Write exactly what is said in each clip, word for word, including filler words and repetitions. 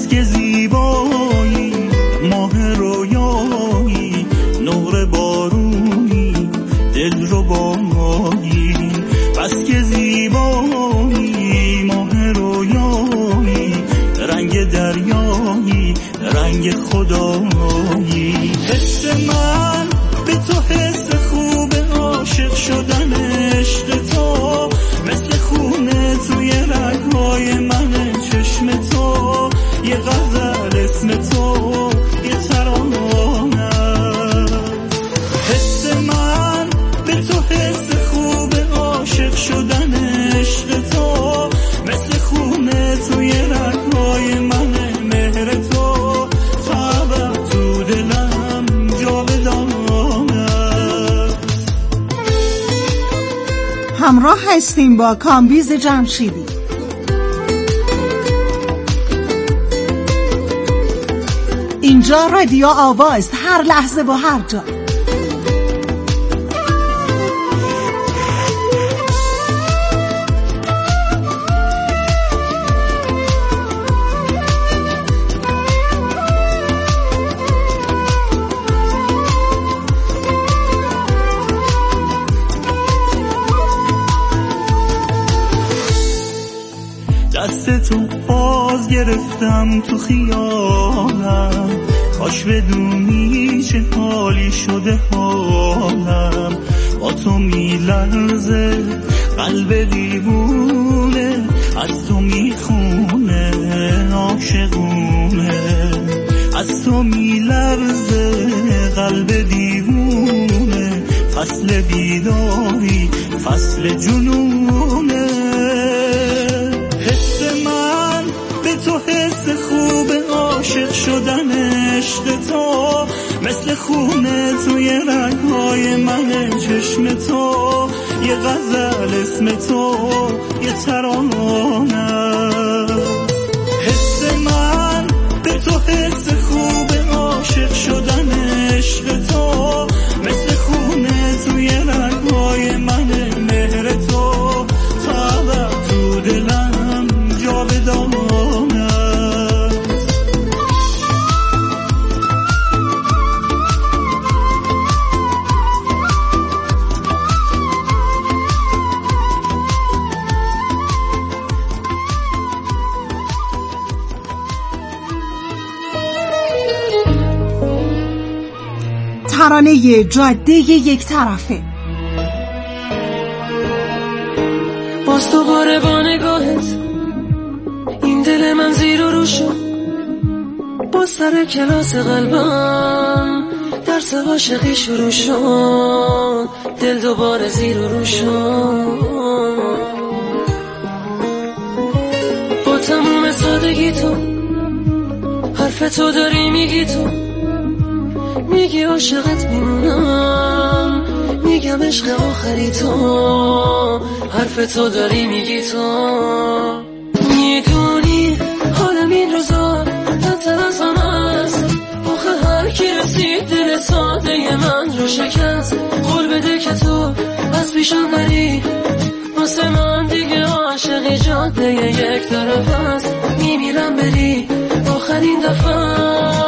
که زیبایی ماه رویایی نور بارونی دل رو بایی، بس که زیبایی ماه رویایی رنگ دریایی رنگ خدایی. حس من به تو حس خوب عاشق شدن عشق تو، مثل خونه توی رگ‌های من چشم تو، یه غزل اسم تو یه ترانه. حس من به تو حس خوب عاشق شدن عشق تو، مثل خونه توی رگ‌های من مهر تو، تا تو دلم جاودانه. همراه هستیم با کامبیز جمشیدی. اینجا رادیو آواز، هر لحظه و هر جا. دستتو باز گرفتم تو خیالم، کاش بدونی چه حالی شده حالم. با تو میلرزه قلب دیوونه، از تو میخونه عاشقونه. از تو میلرزه قلب دیوونه، فصل بیداری فصل جنونه. حس من به تو حس خوب عاشق شدن عشق تو، مثل خونه توی رگ‌های من چشم تو، یه غزل اسم تو یه ترانه. حس من به تو حس خوب عاشق شدن عشق تو، مثل خونه توی رگ‌های من مهر تو، تا تو دلم جاودانه. ترانه جاده یک طرفه. باز دوباره با نگاهت این دل من زیر و رو شد، باز سر کلاس قلبم درس عاشقی شروع شد، دل دوباره زیر و رو شد. با تموم سادگی تو حرف تو داری میگی، تو میگی عاشقت میمونم، میگم عشق آخری تو، حرف تو داری میگی. تو میدونی حالم این روزا بدتر از هم است، آخه هر کی رسید دل ساده من رو شکست. قول بده که تو از پیشم نری، واسه من دیگه عاشقی جاده یک طرف است. میمیرم بری آخرین دفعه.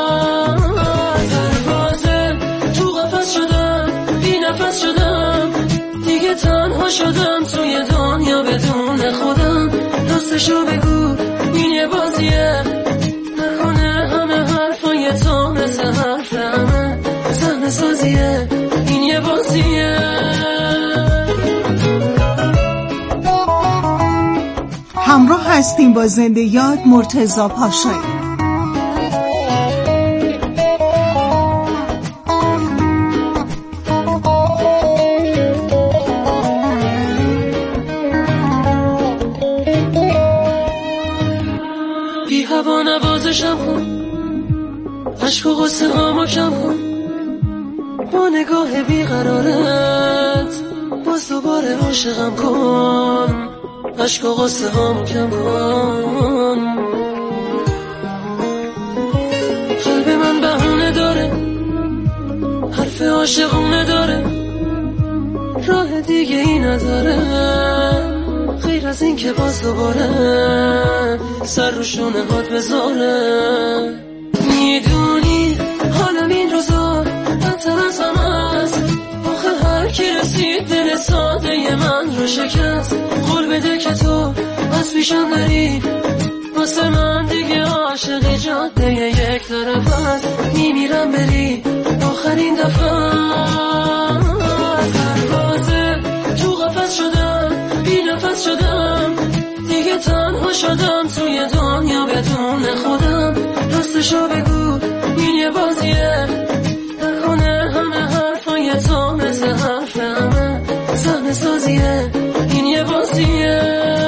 نفس شدم دیگه، تنها شدم توی دنیا بدون خودم. راستشو بگو این یه بازیه، نکنه همه حرفای تو مثل حرف همه صحنه سازیه. این یه بازیه. همراه هستیم با زنده یاد مرتضی پاشایی. هوا نوازشم کن، عشق و غصه هامو کم کن، با نگاه بیقرارت باز دوباره عاشقم کن، عشق و غصه هامو کم کن. قلب من بهونه داره، حرف عاشقونه داره، راه دیگه ای نداره، غیر غیر از این که باز دوباره سر رو شونه هات بذاره. میدونی حالا این روزا بدتر از همه است، آخه هر کی رسید دل ساده من رو شکست. قول بده که تو از پیشم داری، واسه من دیگه عاشق جاده یک طرف است. میمیرم بری آخرین دفعه. پروازه تو قفس شدم، بی نفس شدم، دیگه تنها شدم توی دنیا بدون خودم. راستشو بگو این یه بازیه، نکنه همه حرفای تو مثل حرف همه صحنه سازیه. این یه بازیه.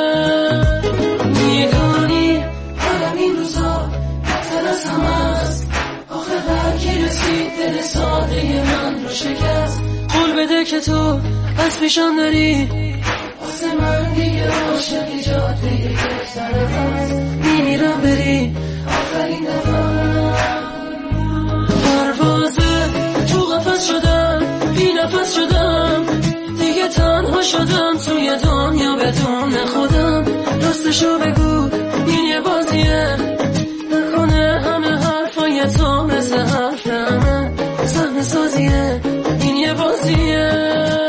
میدونی حالا این روزا بهتر از همه است، آخه هر کی رسید دل ساده من رو شکست. قول بده که تو از پیشم داری، واسه من دیگه عاشقی جاده یک طرف است. میمیرم بری آخرین دفعه. پروازه تو قفس شدم، بی نفس شدم، دیگه تنها شدم توی دنیا بدون خودم. راستشو بگو این یه بازیه، نکنه همه حرفای تو مثل حرف همه صحنه سازیه. این یه بازیه.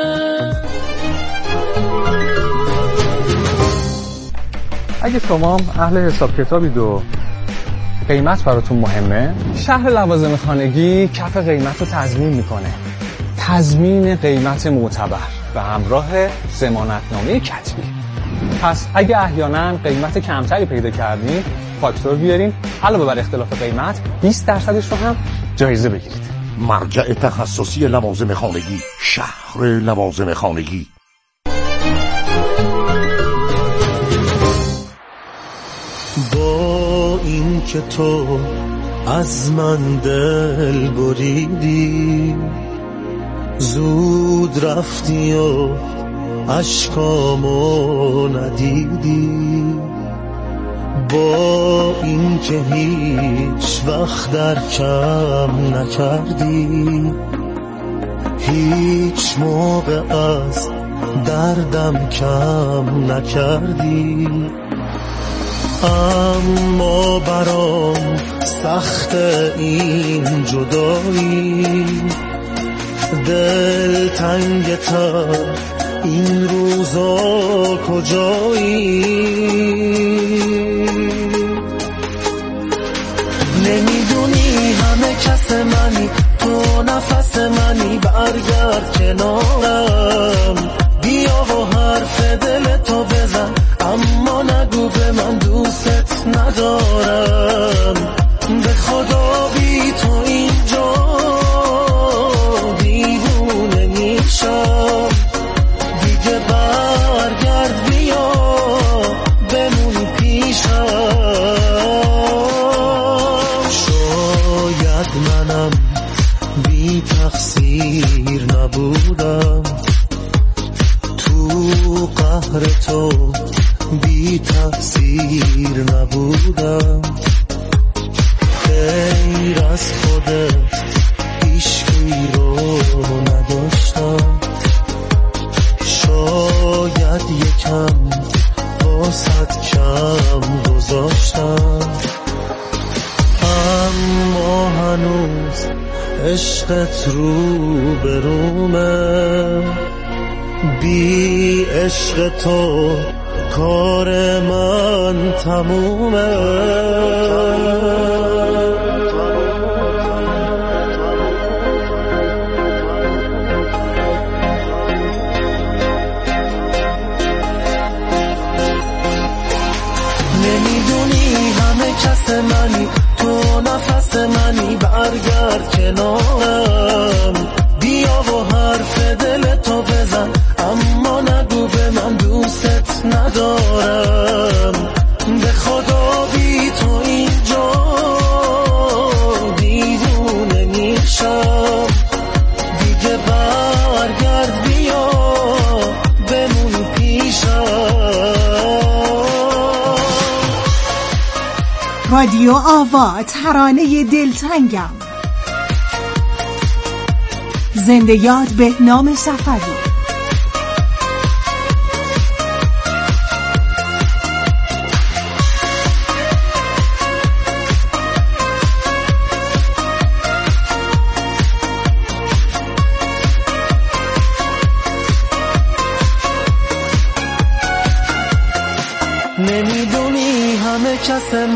اگه شما اهل حساب کتابید و قیمت براتون مهمه، شهر لوازم خانگی کف قیمت رو تضمین میکنه. تضمین قیمت معتبر به همراه ضمانتنامه کتبی. پس اگه احیانا قیمت کمتری پیدا کردین، فاکتور بیارین، علاوه بر اختلاف قیمت بیست درصدش رو هم جایزه بگیرید. مرجع تخصصی لوازم خانگی، شهر لوازم خانگی. با این که تو از من دل بریدی، زود رفتی و اشکامو ندیدی. با این که هیچ وقت در کم نکردی، هیچ موقع از دردم کم نکردی. اما برام سخت این جدایی، دل تنگ تا این روزا کجایی. نمیدونی همه کس منی، تو نفس منی، برگرد کنارم، بیا و حرف دل تو بزن، اما نگو به من دوست ندارم. به خدا بی تو اینجا دیوونه میشم، دیگه برگرد بیا بمون پیشم. شاید منم بی تقصیر نبودم، تو قهر تو بی تقصیر نبودم. غیر از خودت هیچکی رو نداشتم، شاید یکم واسط کم گذاشتم. اما هنوز عشقت رو به رومه، بی عشق تو کار من تمومه. نمیدونی همه کس منی، تو نفس منی، برگرد کنارم، بیا و حرف دل تو بزن، اما نگو به من دوست ندارم. به خدا بی تو اینجا دیوونه میشم، دیگه برگرد بیا بمون پیشم. رادیو آوا، ترانه دلتنگم. زنده یاد بهنام صفوی.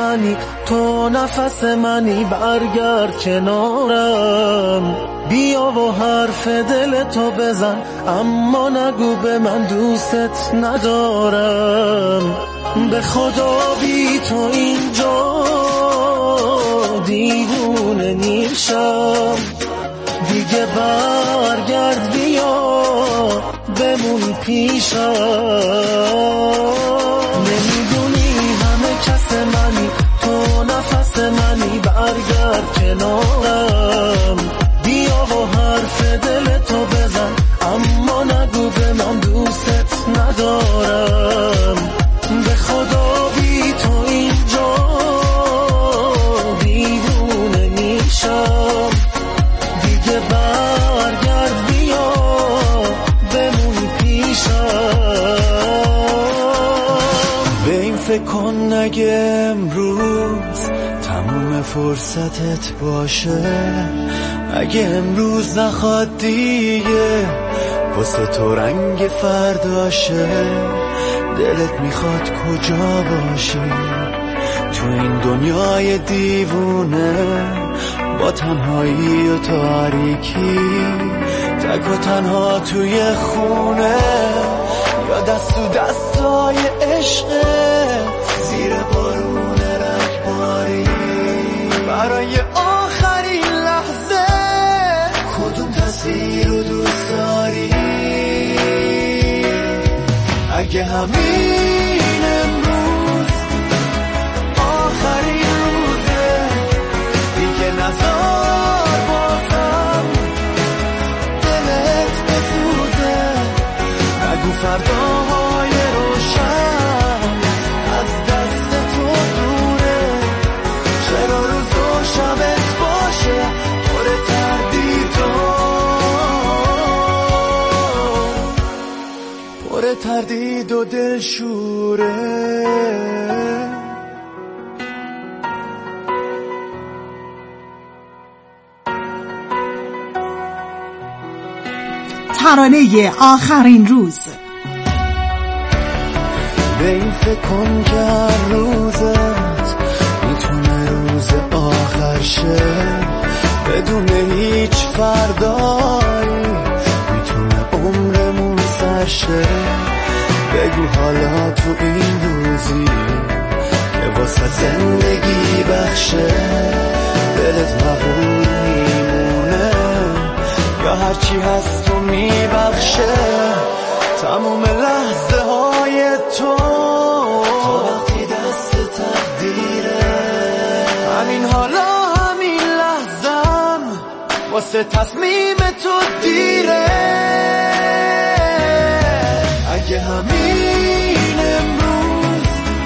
منی، تو نفس منی، برگرد کنارم. بیا و حرف دل تو بزن، اما نگو به من دوستت ندارم. به خدا بی تو اینجا دیوونه میشم. دیگه برگرد بیا بمون پیشم. نمیدونی همه کس منی، تو نفس منی، برگرد کنارم. بیا و حرف دل تو بزن، اما نگو به من دوستت ندارم. به خدا بی تو اینجا دیوونه میشم. دیگه برگرد بیا بمون پیشم. به این فکر کن نگه امروز تموم فرصتت باشه. اگه امروز نخواد دیگه واسه تو رنگ فرداشه. دلت میخواد کجا باشی تو این دنیای دیوونه، با تنهایی و تاریکی، تک و تنها توی خونه، یا دست و دستای عشقت زیر بارون رگباری. برای آخرین لحظه کدوم تصویر رو دوست داری؟ اگه همین امروز آخرین روزه، دیگه نذار بازم دلت بسوزه. نگو فرداهای روشن از دست تو دوره. چرا روز و شبت باشه پر تردید و پر تردید و دلشوره. ترانه آخرین روز. به این فکر کن که هر روزت میتونه روز آخر شه. بدون هیچ فردایی میتونه عمرمون سر شه. بگو حالا تو این روزی که واسه زندگی بخشه، دلت مقبول میمونه یا هرچی هست تو میبخشه. تموم لحظه های تو تا وقتی دست تقدیره. همین حالا همین لحظم واسه تصمیم تو دیره. اگه همین امروز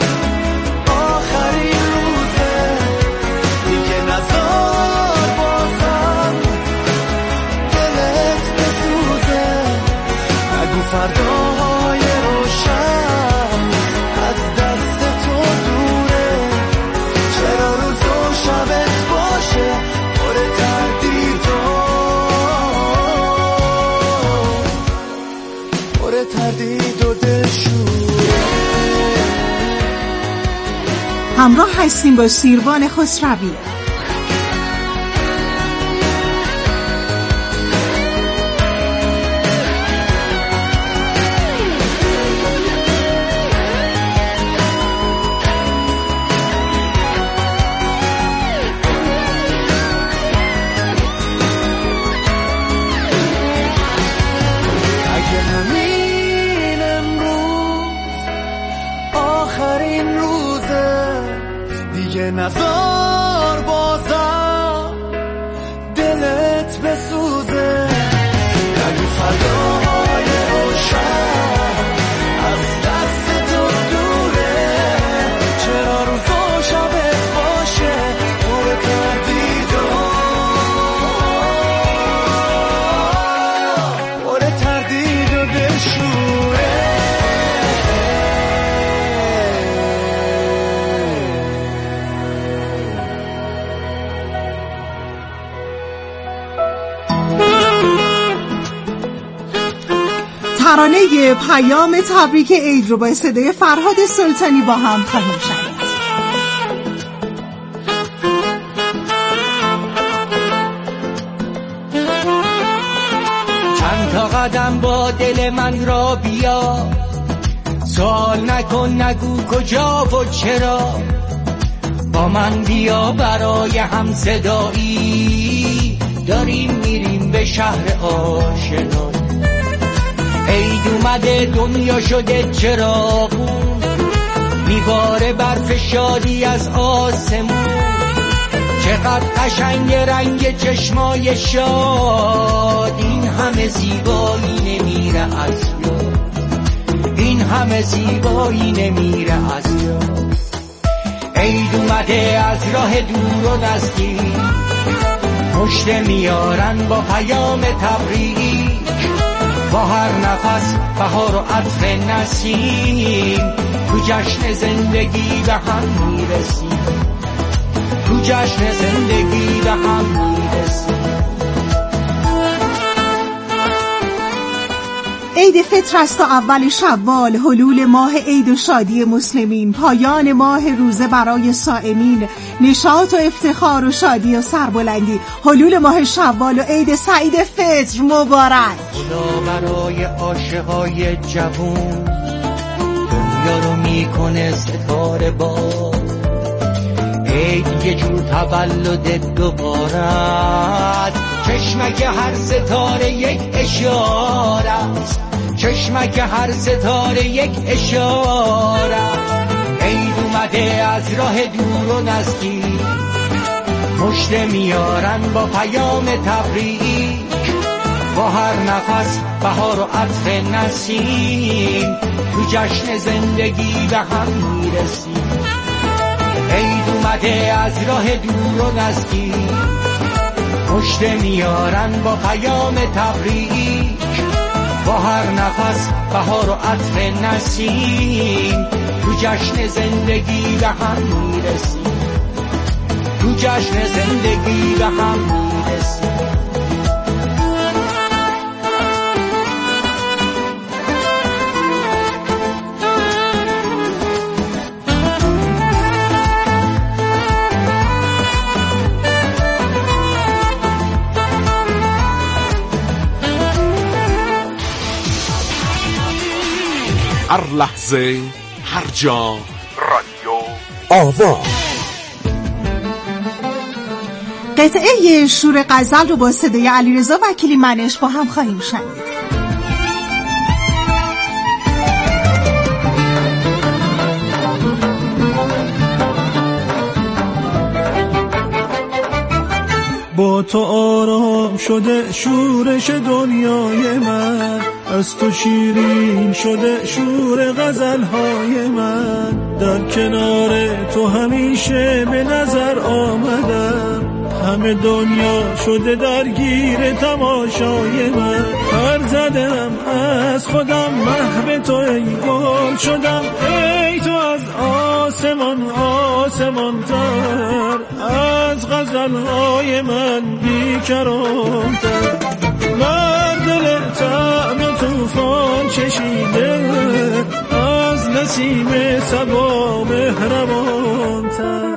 آخرین روزه، دیگه نذار بازم دلت بسوزه. نگو فرداهای روشن از دست تو دوره. چرا روز و شبت باشه پر تردید و پر تردید و دلشوره. همراه هستیم با سیروان خسروی. نذار بازم دلت بسوزه. نگو فرداهای روشن از دست تو دوره. چرا روز و شبت باشه پر تردید و پر تردید و دلشوره. ترانه پیام تبریک عید رو با صدای فرهاد سلطانی با هم خواهیم شنید. قدم با دل من را بیا، سوال نکن نگو کجا و چرا، با من بیا برای هم صدایی، داریم میریم به شهر آشنایی. عید اومده دنیا شده چراغون، میباره برف شادی از آسمون، چقدر قشنگ رنگ چشمای شاد، این همه زیبایی نمیره از یاد، این همه زیبایی نمیره از یاد. عید اومده از راه دور و نزدیک، مشت میارن با پیام تبریک، با هر نفس بهار و عطر نسیم، تو جشن زندگی به هم میرسیم، تو جشن زندگی به هم میرسیم. عید فطر است تا اول شوال، حلول ماه عید و شادی مسلمین، پایان ماه روزه برای صائمین، نشاط و افتخار و شادی و سربلندی. حلول ماه شوال و عید سعید فطر مبارک. خدا برای عاشقای جوون دنیا رو میکنه ستاره باد، عید یه جور تولد دوباره، چشمک هر ستاره یک اشاره است، چشمک هر ستاره یک اشاره. عید اومده از راه دور و نزدیک، مشت میارن با پیام تبریک، با هر نفس بهار و عطر نسیم، تو جشن زندگی به هم میرسیم. عید اومده از راه دور و نزدیک، مشت میارن با پیام تبریک، با هر نفس بهار و عطر نسیم، تو جشن زندگی به هم میرسیم، تو جشن زندگی به هم میرسیم. هر لحظه هر جا رادیو آوا. قطعه شور غزل رو با صدای علیرضا وکیلی منش با هم خواهیم شنید. با تو آرام شده شورش دنیای من، از تو شیرین شده شور غزلهای من، در کنار تو همیشه به نظر آمدم، همه دنیا شده درگیر تماشای من. پر زدم از خودم محو تو ای گل شدم، ای تو از آسمان آسمان تر، از غزلهای من بیکران تر. بر دل طعم طوفان چشیده، از نسیم صبا مهربان تر.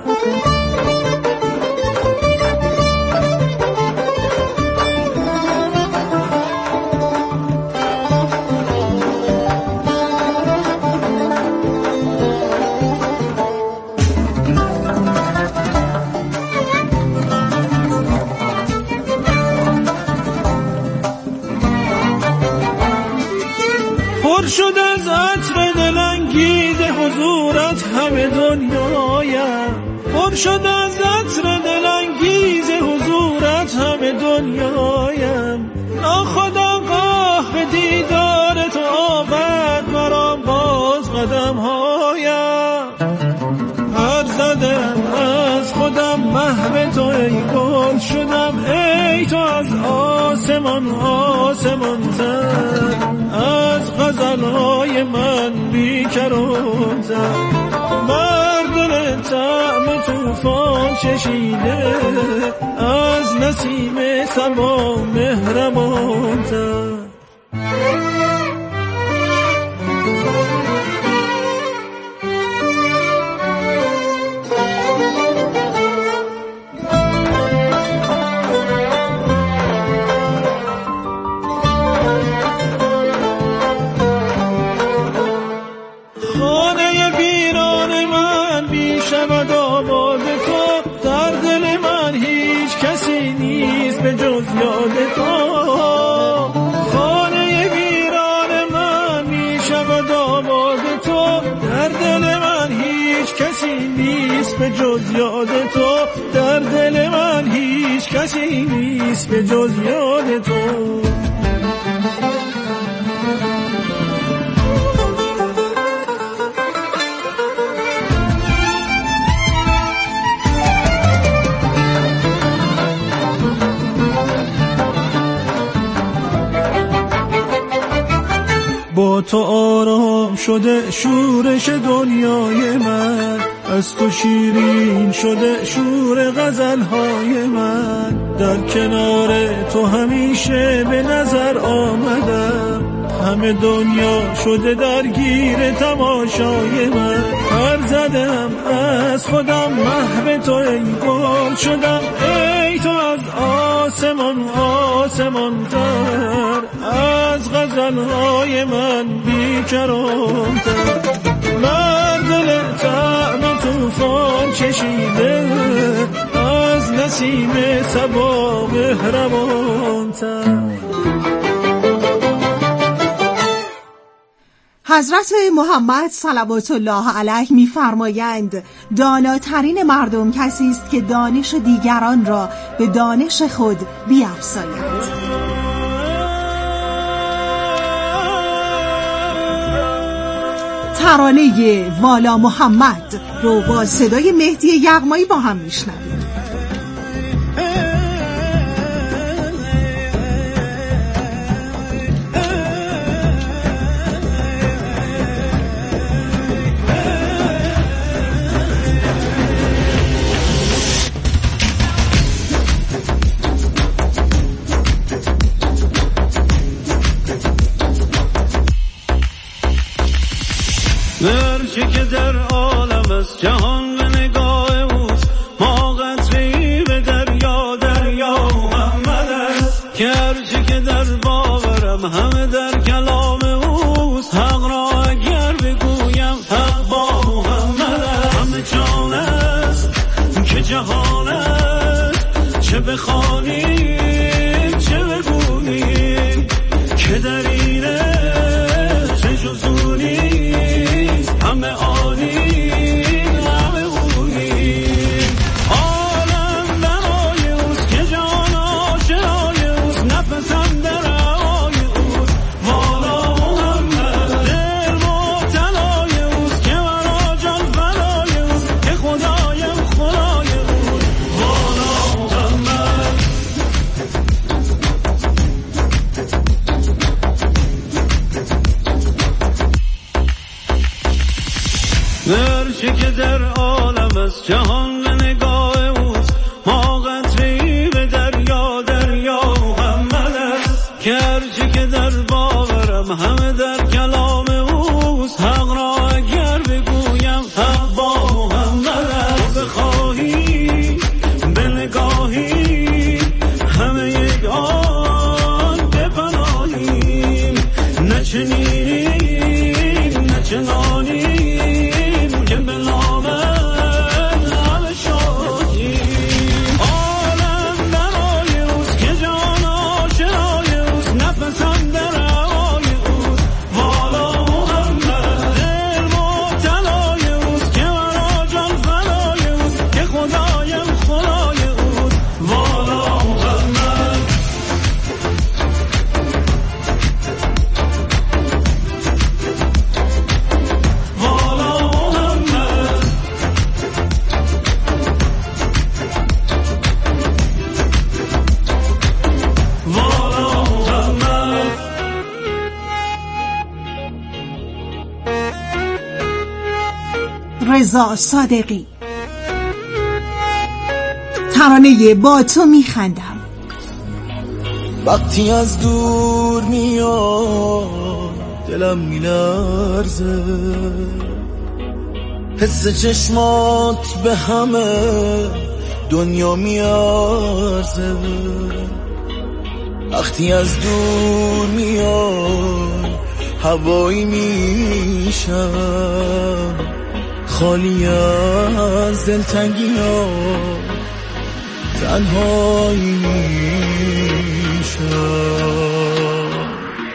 پر شد از عطر دلانگیز حضورت همه دنیایم، پر شد از عطر دلانگیز حضورت همه دنیایم. ناخودآگاه به دیدار تو آورد مرا باز قدم هایم. پر زدم از خودم محو تو ای گل شدم، ای تو از آسمان آسمان تر، از غزلهای من بیکران تر. بر دل طعم طوفان چشیده، از نسیم صبا مهربان تر. جز یاد تو، در دل من هیچ کسی نیست به جز یاد تو. با تو آرام شده شورش دنیای من، از تو شیرین شده شور غزلهای من، در کنار تو همیشه به نظر آمدم، همه دنیا شده درگیر تماشای من. هر زدم از خودم محو تو ای گل شدم، ای تو از آسمان آسمان تر، از غزلهای من بیکران تر. من دل طعم توفان چشیده، از نسیم صبا مهربان تر. حضرت محمد صلوات الله علیه می‌فرمایند داناترین مردم کسی است که دانش دیگران را به دانش خود بیفزاید. ترانه والا محمد رو با صدای مهدی یغمایی با هم میشنویم. درچه که در عالم است جهان به نگاه اوست، ما قطره‌ای به دریا دریا محمد است، که هرچه که در باورم همه در کلام اوست، حق را اگر بگویم حق با محمد است. همه جان است که جهان است، چه بخوانیم چه بگوییم، که در اینه چه جزونی همه آنیم همه اونیم. عالم برای اوست که جان آشنای اوست، نفسم در هوای اوست، والا محمد. دل مبتلای اوست که مرا جان فدای اوست، که خدایم خدای اوست، والا محمد. درچه که در عالم است جهان به نگاه اوست، ما قطره‌ای به دریا دریا محمد است، که هرچه که در باورم همه در کلام اوست، حق را اگر بگویم حق با محمد است. تو بخواهی به نگاهی همه یک آن بپناهیم، نه چنینیم نه چنانیم، رضا صادقی. ترانه با تو میخندم. وقتی از دور میاد دلم میلرزه، حس چشمات به همه دنیا میارزه. وقتی از دور میاد هوایی میشم، خالی از دلتنگی ها تنهایی میشم.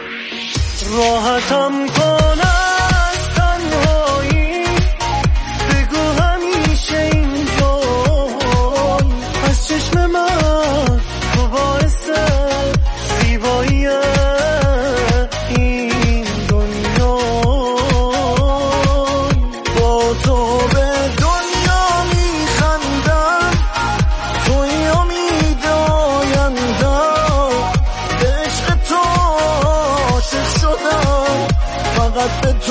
راحتم کن از تنهایی، بگو همیشه اینجا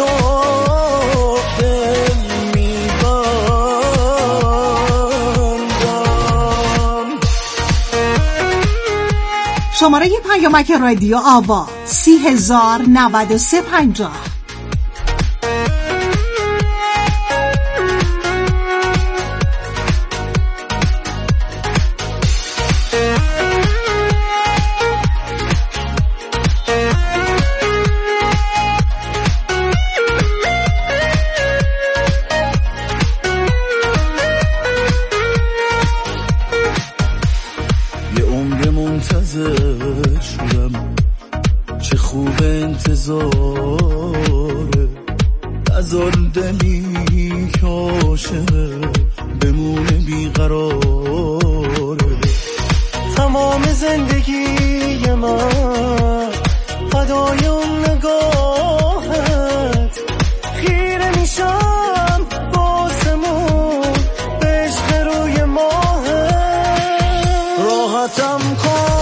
تو دل میبندم. شماره پیامک رادیو آوا سی هزار نود و سه پنجاه. چه خوب انتظاره نزار دلی که عاشقه بمونه بیقراره. تمام زندگی من فدای اون نگاهت، خیره میشم باسمون به عشق روی ماهت. راحتم کن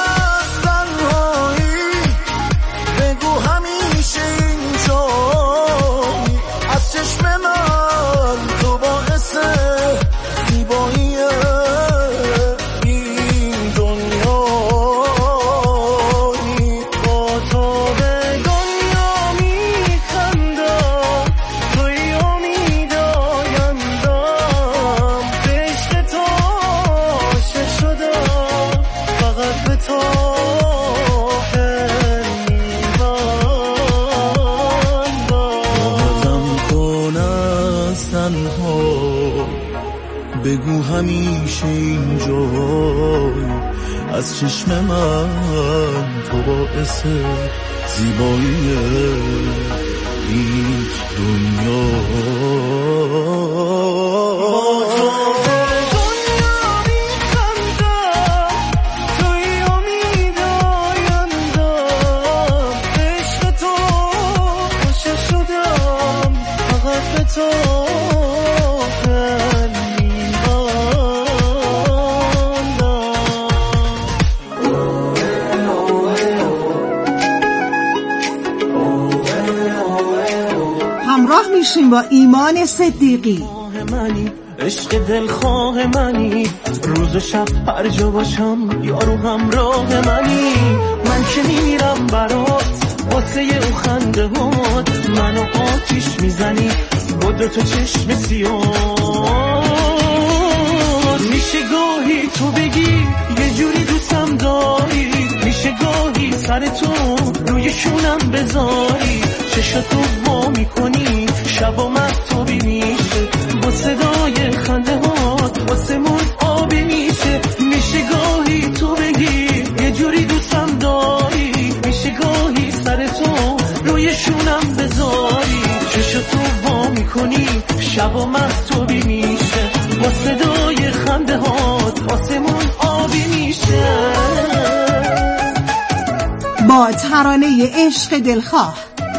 بگو همیشه اینجایی از چشم من تو باعث زیبایی این دنیا. همراه میشیم با ایمان صدیقی. منی عشق دلخواه منی، روز و شب هر جا باشم یارو همراه منی. من که میمیرم برات واسه او خنده هات، منو آتیش میزنی با دو تا چشم سیاه. میشه گاهی تو بگی یه جوری دوستم داری، میشه گاهی سر تو روی شونم بذاری، چشاتو وا میکنی شب و مهتابی میشه با صدای خنده هات واسمون آبی میشه. میشه گاهی تو بگی یه جوری دوستم داری، میشه گاهی سر تو روی شونم بذاری، چشاتو وا میکنی شب و مهتابی میشه با صدای خنده هات واسمون آبی میشه. با ترانه عشق دلخواه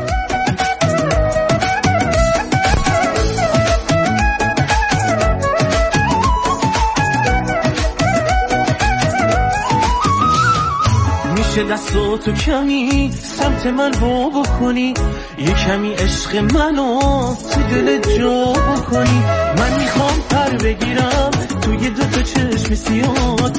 میشه دستاتو کمی سمت من رو بکنی، یه کمی عشق منو تو دل جا بکنی. من میخوام پر بگیرم توی دو تا چشم سیاد،